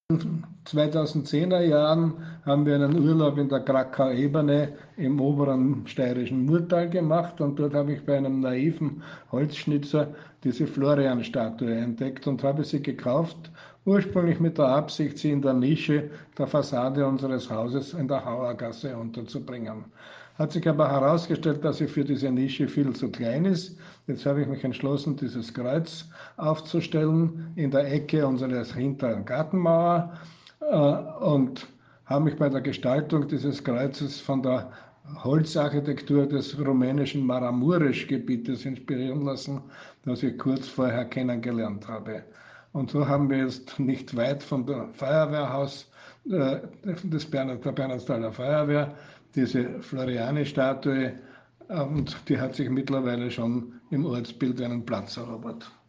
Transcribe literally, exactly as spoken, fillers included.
zweitausendzehner Jahren haben wir einen Urlaub in der Krakauer Ebene im oberen steirischen Murtal gemacht und dort habe ich bei einem naiven Holzschnitzer diese Florian-Statue entdeckt und habe sie gekauft, ursprünglich mit der Absicht, sie in der Nische der Fassade unseres Hauses in der Hauergasse unterzubringen. Hat sich aber herausgestellt, dass sie für diese Nische viel zu klein ist. Jetzt habe ich mich entschlossen, dieses Kreuz aufzustellen in der Ecke unseres hinteren Gartenmauer äh, und habe mich bei der Gestaltung dieses Kreuzes von der Holzarchitektur des rumänischen Maramuresch-Gebietes inspirieren lassen, das ich kurz vorher kennengelernt habe. Und so haben wir jetzt nicht weit von der Feuerwehrhaus äh, des Bernhard, der Bernhardstaler Feuerwehr diese Floriani-Statue und die hat sich mittlerweile schon im Ortsbild einen Platz erobert.